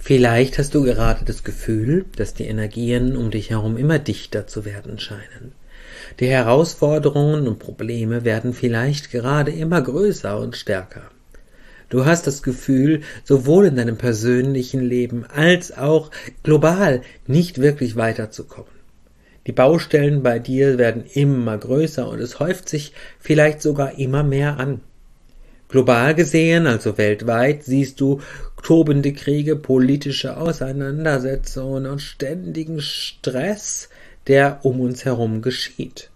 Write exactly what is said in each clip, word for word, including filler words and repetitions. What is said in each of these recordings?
Vielleicht hast du gerade das Gefühl, dass die Energien um dich herum immer dichter zu werden scheinen. Die Herausforderungen und Probleme werden vielleicht gerade immer größer und stärker. Du hast das Gefühl, sowohl in deinem persönlichen Leben als auch global nicht wirklich weiterzukommen. Die Baustellen bei dir werden immer größer und es häuft sich vielleicht sogar immer mehr an. Global gesehen, also weltweit, siehst du tobende Kriege, politische Auseinandersetzungen und ständigen Stress, der um uns herum geschieht.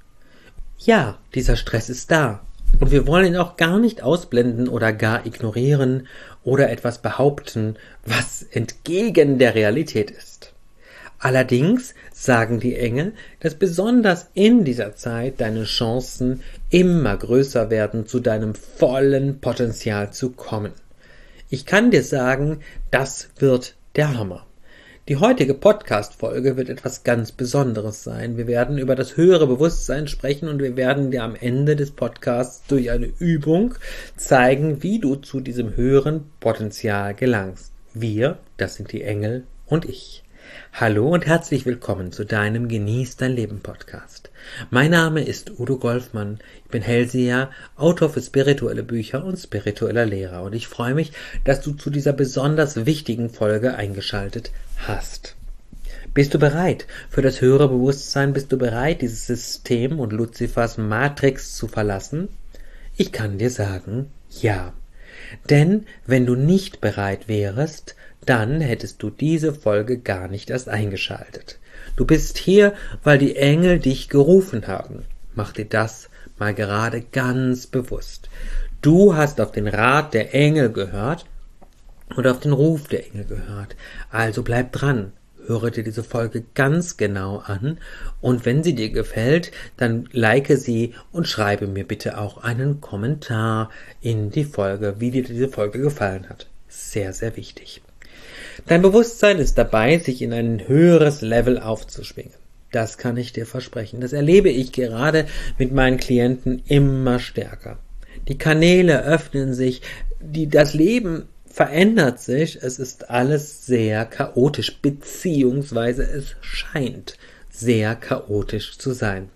Ja, dieser Stress ist da und wir wollen ihn auch gar nicht ausblenden oder gar ignorieren oder etwas behaupten, was entgegen der Realität ist. Allerdings sagen die Engel, dass besonders in dieser Zeit deine Chancen immer größer werden, zu deinem vollen Potenzial zu kommen. Ich kann dir sagen, das wird der Hammer. Die heutige Podcast-Folge wird etwas ganz Besonderes sein. Wir werden über das höhere Bewusstsein sprechen und wir werden dir am Ende des Podcasts durch eine Übung zeigen, wie du zu diesem höheren Potenzial gelangst. Wir, das sind die Engel und ich. Hallo und herzlich willkommen zu deinem Genieß dein Leben Podcast. Mein Name ist Udo Golfmann, ich bin Hellseher, Autor für spirituelle Bücher und spiritueller Lehrer und ich freue mich, dass du zu dieser besonders wichtigen Folge eingeschaltet hast. Bist du bereit für das höhere Bewusstsein? Bist du bereit, dieses System und Luzifers Matrix zu verlassen? Ich kann dir sagen, ja. Denn wenn du nicht bereit wärest, dann hättest du diese Folge gar nicht erst eingeschaltet. Du bist hier, weil die Engel dich gerufen haben. Mach dir das mal gerade ganz bewusst. Du hast auf den Rat der Engel gehört und auf den Ruf der Engel gehört. Also bleib dran. Höre dir diese Folge ganz genau an und wenn sie dir gefällt, dann like sie und schreibe mir bitte auch einen Kommentar in die Folge, wie dir diese Folge gefallen hat. Sehr, sehr wichtig. Dein Bewusstsein ist dabei, sich in ein höheres Level aufzuschwingen. Das kann ich dir versprechen. Das erlebe ich gerade mit meinen Klienten immer stärker. Die Kanäle öffnen sich, die, das Leben verändert sich, es ist alles sehr chaotisch, beziehungsweise es scheint sehr chaotisch zu sein.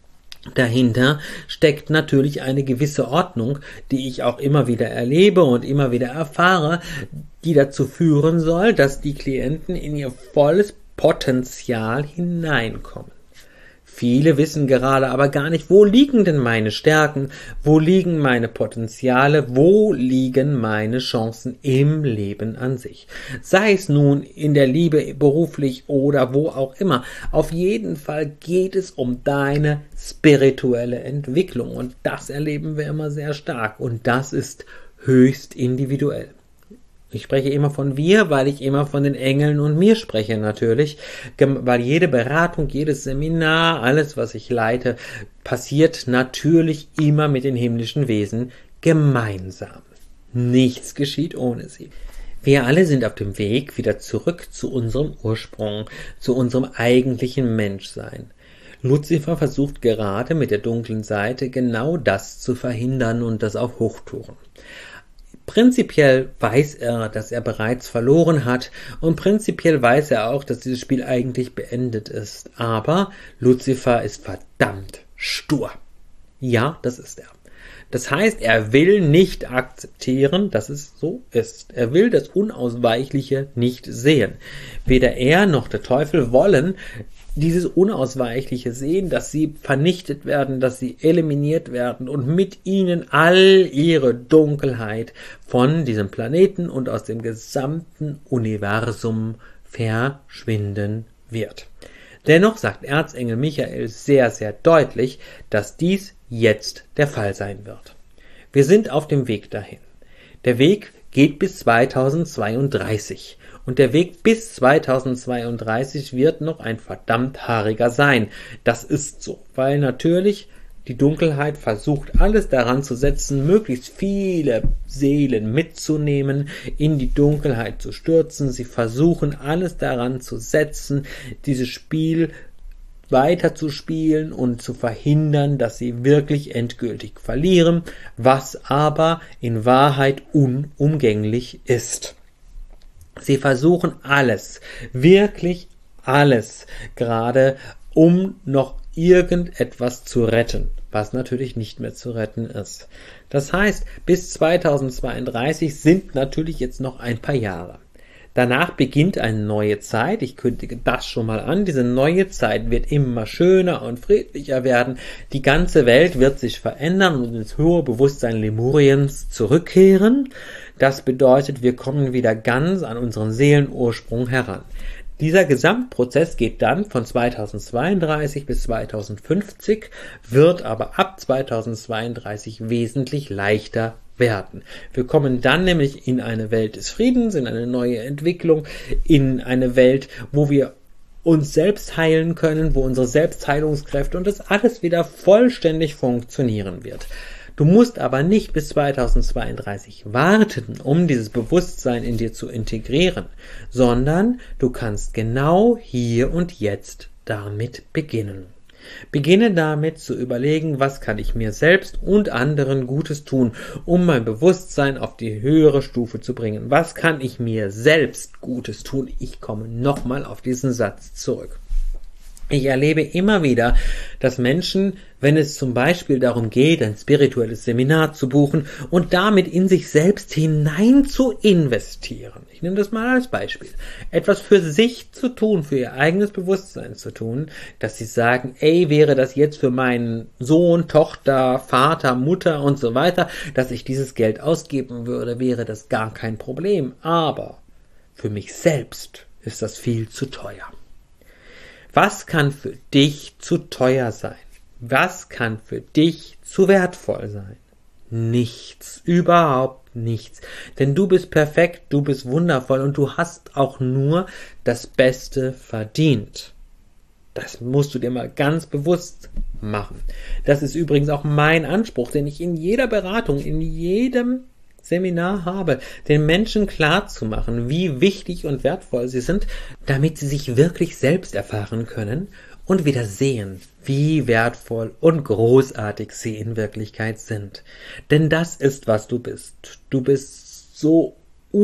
Dahinter steckt natürlich eine gewisse Ordnung, die ich auch immer wieder erlebe und immer wieder erfahre, die dazu führen soll, dass die Klienten in ihr volles Potenzial hineinkommen. Viele wissen gerade aber gar nicht, wo liegen denn meine Stärken, wo liegen meine Potenziale, wo liegen meine Chancen im Leben an sich. Sei es nun in der Liebe, beruflich oder wo auch immer. Auf jeden Fall geht es um deine spirituelle Entwicklung und das erleben wir immer sehr stark und das ist höchst individuell. Ich spreche immer von wir, weil ich immer von den Engeln und mir spreche natürlich, weil jede Beratung, jedes Seminar, alles, was ich leite, passiert natürlich immer mit den himmlischen Wesen gemeinsam. Nichts geschieht ohne sie. Wir alle sind auf dem Weg wieder zurück zu unserem Ursprung, zu unserem eigentlichen Menschsein. Luzifer versucht gerade mit der dunklen Seite genau das zu verhindern und das auf Hochtouren. Prinzipiell weiß er, dass er bereits verloren hat und prinzipiell weiß er auch, dass dieses Spiel eigentlich beendet ist. Aber Luzifer ist verdammt stur. Ja, das ist er. Das heißt, er will nicht akzeptieren, dass es so ist. Er will das Unausweichliche nicht sehen. Weder er noch der Teufel wollen dieses Unausweichliche sehen, dass sie vernichtet werden, dass sie eliminiert werden und mit ihnen all ihre Dunkelheit von diesem Planeten und aus dem gesamten Universum verschwinden wird. Dennoch sagt Erzengel Michael sehr, sehr deutlich, dass dies jetzt der Fall sein wird. Wir sind auf dem Weg dahin. Der Weg geht bis zweitausendzweiunddreißig. Und der Weg bis zweitausendzweiunddreißig wird noch ein verdammt haariger sein. Das ist so, weil natürlich die Dunkelheit versucht, alles daran zu setzen, möglichst viele Seelen mitzunehmen, in die Dunkelheit zu stürzen. Sie versuchen, alles daran zu setzen, dieses Spiel weiter zu spielen und zu verhindern, dass sie wirklich endgültig verlieren, was aber in Wahrheit unumgänglich ist. Sie versuchen alles, wirklich alles, gerade um noch irgendetwas zu retten, was natürlich nicht mehr zu retten ist. Das heißt, bis zweitausendzweiunddreißig sind natürlich jetzt noch ein paar Jahre. Danach beginnt eine neue Zeit. Ich kündige das schon mal an. Diese neue Zeit wird immer schöner und friedlicher werden. Die ganze Welt wird sich verändern und ins höhere Bewusstsein Lemuriens zurückkehren. Das bedeutet, wir kommen wieder ganz an unseren Seelenursprung heran. Dieser Gesamtprozess geht dann von zweitausendzweiunddreißig bis zweitausendfünfzig, wird aber ab zweitausendzweiunddreißig wesentlich leichter werden. Wir kommen dann nämlich in eine Welt des Friedens, in eine neue Entwicklung, in eine Welt, wo wir uns selbst heilen können, wo unsere Selbstheilungskräfte und das alles wieder vollständig funktionieren wird. Du musst aber nicht bis zweitausendzweiunddreißig warten, um dieses Bewusstsein in dir zu integrieren, sondern du kannst genau hier und jetzt damit beginnen. Beginne damit zu überlegen, was kann ich mir selbst und anderen Gutes tun, um mein Bewusstsein auf die höhere Stufe zu bringen. Was kann ich mir selbst Gutes tun? Ich komme nochmal auf diesen Satz zurück. Ich erlebe immer wieder, dass Menschen, wenn es zum Beispiel darum geht, ein spirituelles Seminar zu buchen und damit in sich selbst hinein zu investieren, ich nehme das mal als Beispiel, etwas für sich zu tun, für ihr eigenes Bewusstsein zu tun, dass sie sagen, ey, wäre das jetzt für meinen Sohn, Tochter, Vater, Mutter und so weiter, dass ich dieses Geld ausgeben würde, wäre das gar kein Problem, aber für mich selbst ist das viel zu teuer. Was kann für dich zu teuer sein? Was kann für dich zu wertvoll sein? Nichts, überhaupt nichts. Denn du bist perfekt, du bist wundervoll und du hast auch nur das Beste verdient. Das musst du dir mal ganz bewusst machen. Das ist übrigens auch mein Anspruch, den ich in jeder Beratung, in jedem Seminar habe, den Menschen klar zu machen, wie wichtig und wertvoll sie sind, damit sie sich wirklich selbst erfahren können und wieder sehen, wie wertvoll und großartig sie in Wirklichkeit sind. Denn das ist, was du bist. Du bist so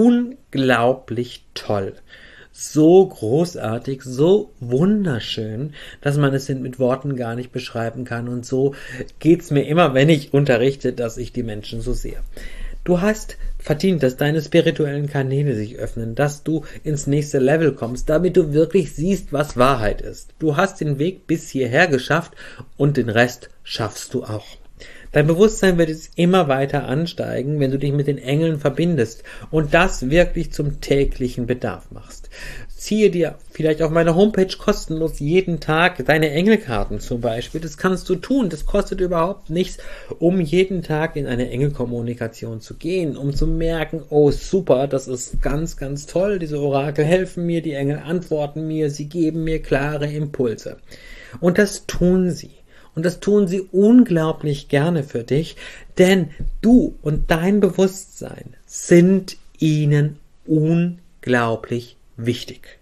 unglaublich toll, so großartig, so wunderschön, dass man es mit Worten gar nicht beschreiben kann. Und so geht's mir immer, wenn ich unterrichte, dass ich die Menschen so sehe. Du hast verdient, dass deine spirituellen Kanäle sich öffnen, dass du ins nächste Level kommst, damit du wirklich siehst, was Wahrheit ist. Du hast den Weg bis hierher geschafft und den Rest schaffst du auch. Dein Bewusstsein wird jetzt immer weiter ansteigen, wenn du dich mit den Engeln verbindest und das wirklich zum täglichen Bedarf machst. Ziehe dir vielleicht auf meiner Homepage kostenlos jeden Tag deine Engelkarten zum Beispiel. Das kannst du tun. Das kostet überhaupt nichts, um jeden Tag in eine Engelkommunikation zu gehen, um zu merken, oh super, das ist ganz, ganz toll. Diese Orakel helfen mir, die Engel antworten mir, sie geben mir klare Impulse. Und das tun sie. Und das tun sie unglaublich gerne für dich, denn du und dein Bewusstsein sind ihnen unglaublich wichtig.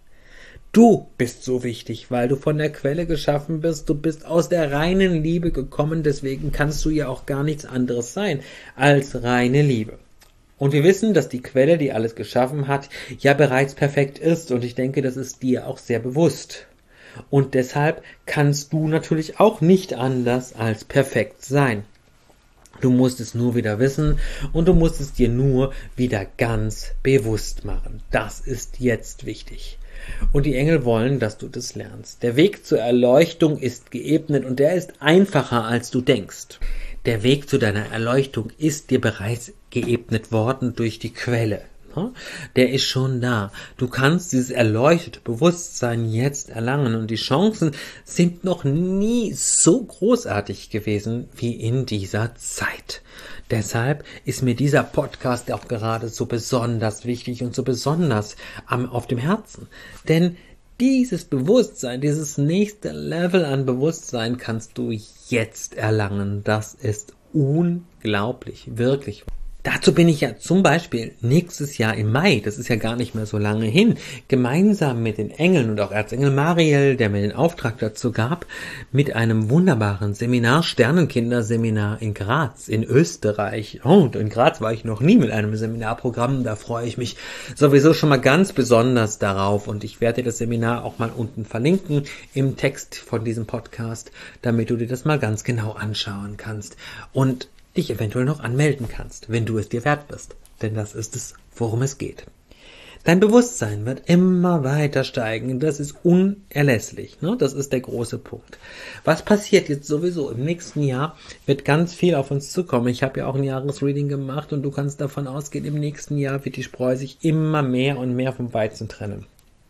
Du bist so wichtig, weil du von der Quelle geschaffen bist, du bist aus der reinen Liebe gekommen, deswegen kannst du ja auch gar nichts anderes sein als reine Liebe. Und wir wissen, dass die Quelle, die alles geschaffen hat, ja bereits perfekt ist und ich denke, das ist dir auch sehr bewusst. Und deshalb kannst du natürlich auch nicht anders als perfekt sein. Du musst es nur wieder wissen und du musst es dir nur wieder ganz bewusst machen. Das ist jetzt wichtig. Und die Engel wollen, dass du das lernst. Der Weg zur Erleuchtung ist geebnet und der ist einfacher, als du denkst. Der Weg zu deiner Erleuchtung ist dir bereits geebnet worden durch die Quelle. Der ist schon da. Du kannst dieses erleuchtete Bewusstsein jetzt erlangen und die Chancen sind noch nie so großartig gewesen wie in dieser Zeit. Deshalb ist mir dieser Podcast auch gerade so besonders wichtig und so besonders am, auf dem Herzen. Denn dieses Bewusstsein, dieses nächste Level an Bewusstsein kannst du jetzt erlangen. Das ist unglaublich, wirklich. Dazu bin ich ja zum Beispiel nächstes Jahr im Mai, das ist ja gar nicht mehr so lange hin, gemeinsam mit den Engeln und auch Erzengel Mariel, der mir den Auftrag dazu gab, mit einem wunderbaren Seminar, Sternenkinderseminar in Graz, in Österreich. Oh, und in Graz war ich noch nie mit einem Seminarprogramm, da freue ich mich sowieso schon mal ganz besonders darauf und ich werde dir das Seminar auch mal unten verlinken im Text von diesem Podcast, damit du dir das mal ganz genau anschauen kannst und dich eventuell noch anmelden kannst, wenn du es dir wert bist. Denn das ist es, worum es geht. Dein Bewusstsein wird immer weiter steigen. Das ist unerlässlich. Ne? Das ist der große Punkt. Was passiert jetzt sowieso? Im nächsten Jahr wird ganz viel auf uns zukommen. Ich habe ja auch ein Jahresreading gemacht und du kannst davon ausgehen, im nächsten Jahr wird die Spreu sich immer mehr und mehr vom Weizen trennen.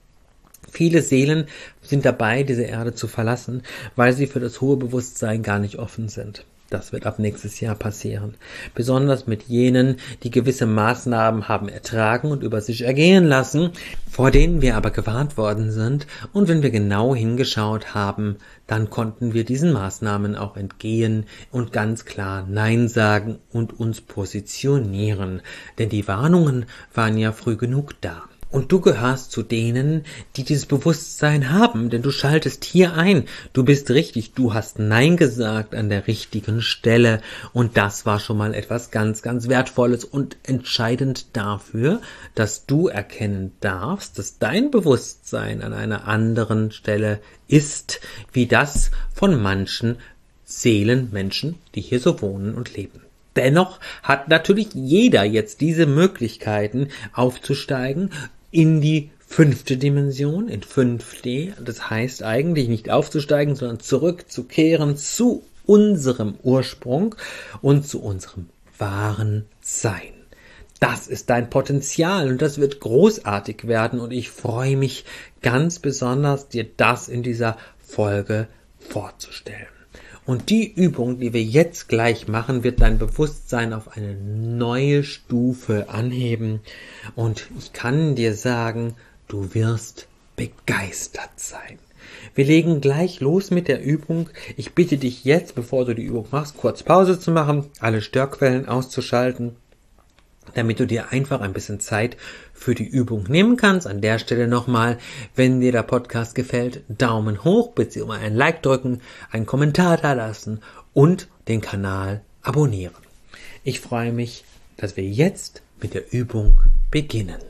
Viele Seelen sind dabei, diese Erde zu verlassen, weil sie für das hohe Bewusstsein gar nicht offen sind. Das wird ab nächstes Jahr passieren. Besonders mit jenen, die gewisse Maßnahmen haben ertragen und über sich ergehen lassen, vor denen wir aber gewarnt worden sind. Und wenn wir genau hingeschaut haben, dann konnten wir diesen Maßnahmen auch entgehen und ganz klar Nein sagen und uns positionieren. Denn die Warnungen waren ja früh genug da. Und du gehörst zu denen, die dieses Bewusstsein haben, denn du schaltest hier ein. Du bist richtig, du hast Nein gesagt an der richtigen Stelle und das war schon mal etwas ganz, ganz Wertvolles und entscheidend dafür, dass du erkennen darfst, dass dein Bewusstsein an einer anderen Stelle ist, wie das von manchen Seelenmenschen, die hier so wohnen und leben. Dennoch hat natürlich jeder jetzt diese Möglichkeiten aufzusteigen in die fünfte Dimension, in fünf D. Das heißt eigentlich nicht aufzusteigen, sondern zurückzukehren zu unserem Ursprung und zu unserem wahren Sein. Das ist dein Potenzial und das wird großartig werden und ich freue mich ganz besonders, dir das in dieser Folge vorzustellen. Und die Übung, die wir jetzt gleich machen, wird dein Bewusstsein auf eine neue Stufe anheben. Und ich kann dir sagen, du wirst begeistert sein. Wir legen gleich los mit der Übung. Ich bitte dich jetzt, bevor du die Übung machst, kurz Pause zu machen, alle Störquellen auszuschalten, damit du dir einfach ein bisschen Zeit für die Übung nehmen kannst. An der Stelle nochmal, wenn dir der Podcast gefällt, Daumen hoch, beziehungsweise ein Like drücken, einen Kommentar da lassen und den Kanal abonnieren. Ich freue mich, dass wir jetzt mit der Übung beginnen.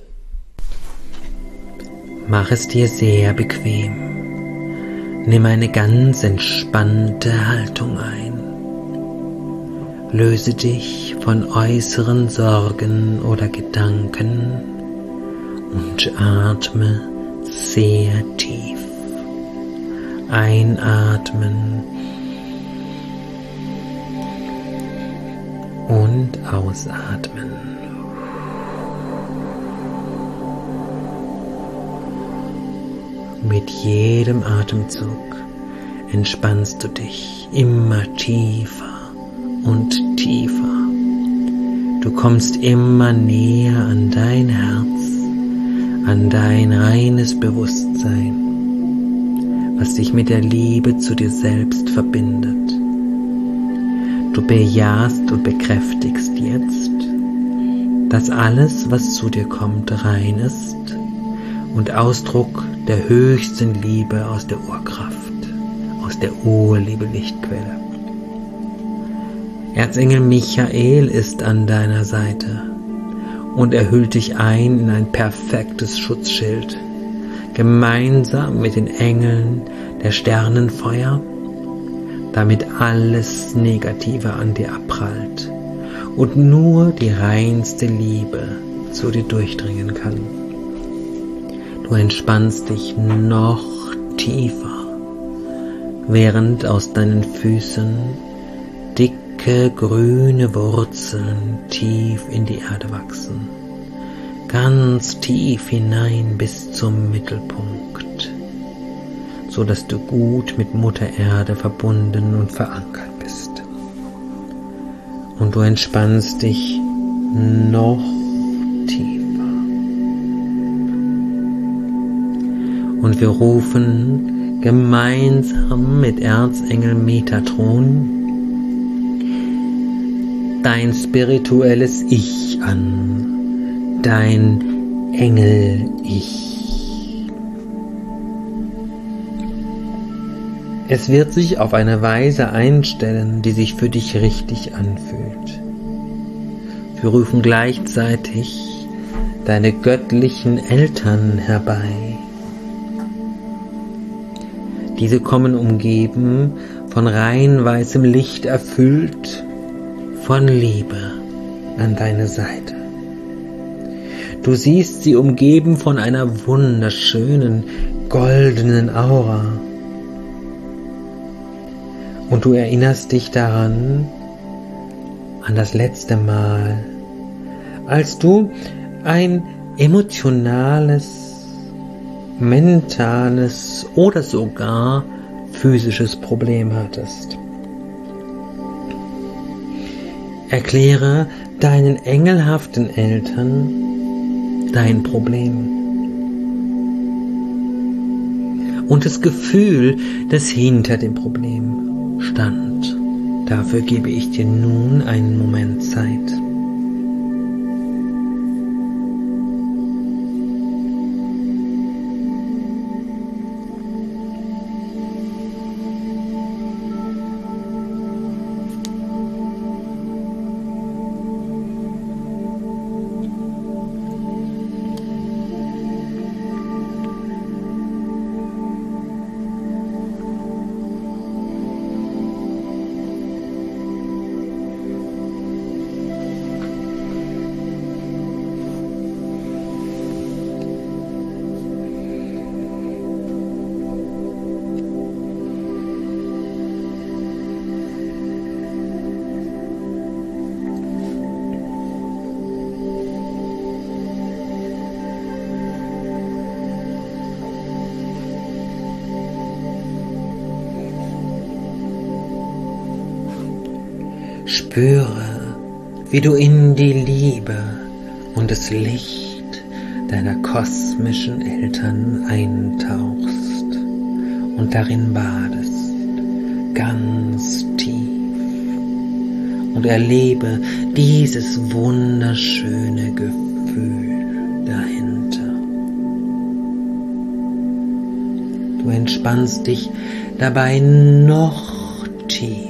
Mach es dir sehr bequem. Nimm eine ganz entspannte Haltung ein. Löse dich von äußeren Sorgen oder Gedanken und atme sehr tief. Einatmen und ausatmen. Mit jedem Atemzug entspannst du dich immer tiefer und tiefer. Du kommst immer näher an dein Herz, an dein reines Bewusstsein, was dich mit der Liebe zu dir selbst verbindet. Du bejahst und bekräftigst jetzt, dass alles, was zu dir kommt, rein ist und Ausdruck der höchsten Liebe aus der Urkraft, aus der Urliebe-Lichtquelle. Erzengel Michael ist an deiner Seite und er hüllt dich ein in ein perfektes Schutzschild, gemeinsam mit den Engeln der Sternenfeuer, damit alles Negative an dir abprallt und nur die reinste Liebe zu dir durchdringen kann. Du entspannst dich noch tiefer, während aus deinen Füßen dicke grüne Wurzeln tief in die Erde wachsen, ganz tief hinein bis zum Mittelpunkt, so dass du gut mit Mutter Erde verbunden und verankert bist. Und du entspannst dich noch tiefer. Und wir rufen gemeinsam mit Erzengel Metatron dein spirituelles Ich an, dein Engel-Ich. Es wird sich auf eine Weise einstellen, die sich für dich richtig anfühlt. Wir rufen gleichzeitig deine göttlichen Eltern herbei. Diese kommen umgeben, von rein weißem Licht erfüllt, von Liebe an deine Seite. Du siehst sie umgeben von einer wunderschönen, goldenen Aura. Und du erinnerst dich daran, an das letzte Mal, als du ein emotionales, mentales oder sogar physisches Problem hattest. Erkläre deinen engelhaften Eltern dein Problem und das Gefühl, das hinter dem Problem stand. Dafür gebe ich dir nun einen Moment Zeit. Spüre, wie du in die Liebe und das Licht deiner kosmischen Eltern eintauchst und darin badest, ganz tief, und erlebe dieses wunderschöne Gefühl dahinter. Du entspannst dich dabei noch tiefer.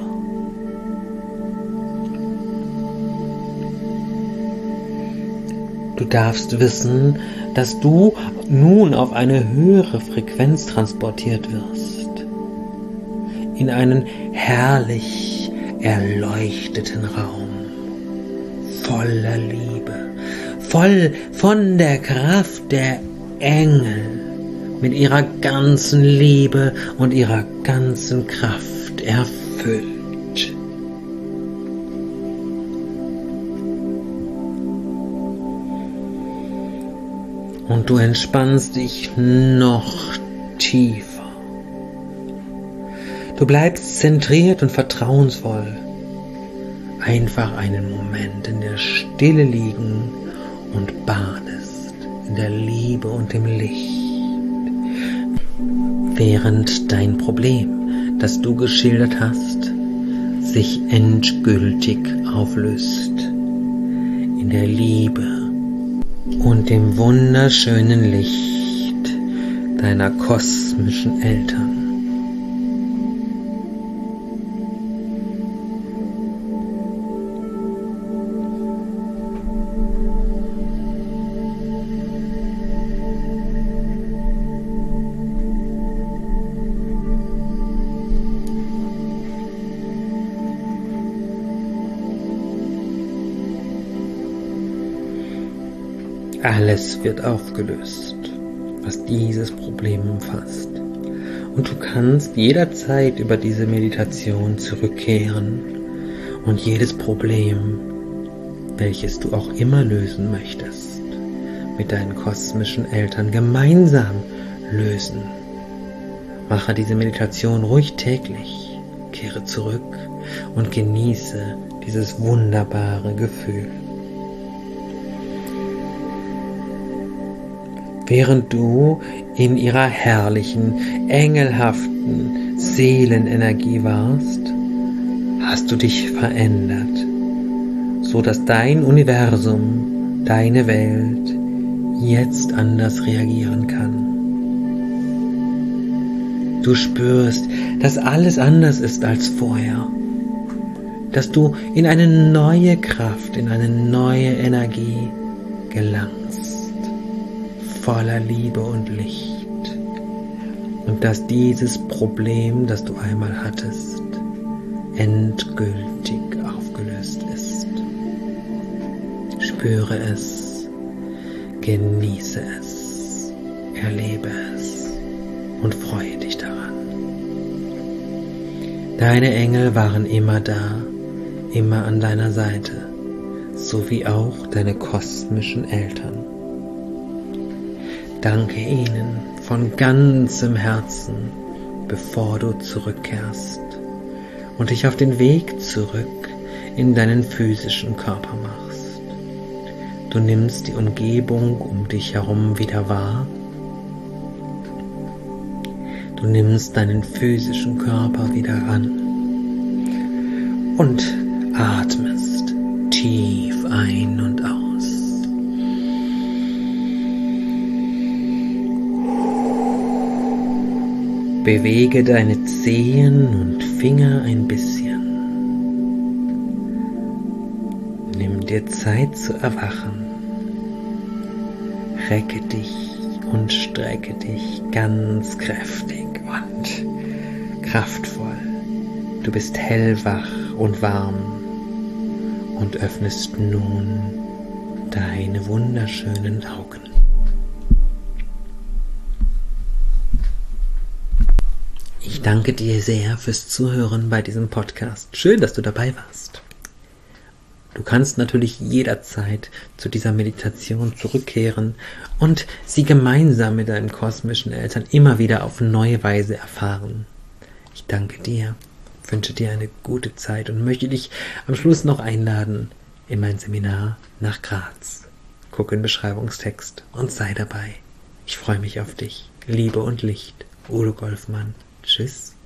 Du darfst wissen, dass du nun auf eine höhere Frequenz transportiert wirst, in einen herrlich erleuchteten Raum, voller Liebe, voll von der Kraft der Engel, mit ihrer ganzen Liebe und ihrer ganzen Kraft erfüllt. Und du entspannst dich noch tiefer. Du bleibst zentriert und vertrauensvoll. Einfach einen Moment in der Stille liegen und badest in der Liebe und dem Licht. Während dein Problem, das du geschildert hast, sich endgültig auflöst. In der Liebe und dem wunderschönen Licht deiner kosmischen Eltern. Alles wird aufgelöst, was dieses Problem umfasst. Und du kannst jederzeit über diese Meditation zurückkehren und jedes Problem, welches du auch immer lösen möchtest, mit deinen kosmischen Eltern gemeinsam lösen. Mache diese Meditation ruhig täglich, kehre zurück und genieße dieses wunderbare Gefühl. Während du in ihrer herrlichen, engelhaften Seelenenergie warst, hast du dich verändert so dass dein Universum, deine Welt jetzt anders reagieren kann. Du spürst, dass alles anders ist als vorher, dass du in eine neue Kraft, in eine neue Energie gelangst, voller Liebe und Licht, und dass dieses Problem, das du einmal hattest, endgültig aufgelöst ist. Spüre es, genieße es, erlebe es und freue dich daran. Deine Engel waren immer da, immer an deiner Seite, so wie auch deine kosmischen Eltern. Danke ihnen von ganzem Herzen, bevor du zurückkehrst und dich auf den Weg zurück in deinen physischen Körper machst. Du nimmst die Umgebung um dich herum wieder wahr. Du nimmst deinen physischen Körper wieder an und atmest tief ein und aus. Bewege deine Zehen und Finger ein bisschen. Nimm dir Zeit zu erwachen. Recke dich und strecke dich ganz kräftig und kraftvoll. Du bist hellwach und warm und öffnest nun deine wunderschönen Augen. Ich danke dir sehr fürs Zuhören bei diesem Podcast. Schön, dass du dabei warst. Du kannst natürlich jederzeit zu dieser Meditation zurückkehren und sie gemeinsam mit deinen kosmischen Eltern immer wieder auf neue Weise erfahren. Ich danke dir, wünsche dir eine gute Zeit und möchte dich am Schluss noch einladen in mein Seminar nach Graz. Guck in den Beschreibungstext und sei dabei. Ich freue mich auf dich. Liebe und Licht. Udo Golfmann. Tschüss.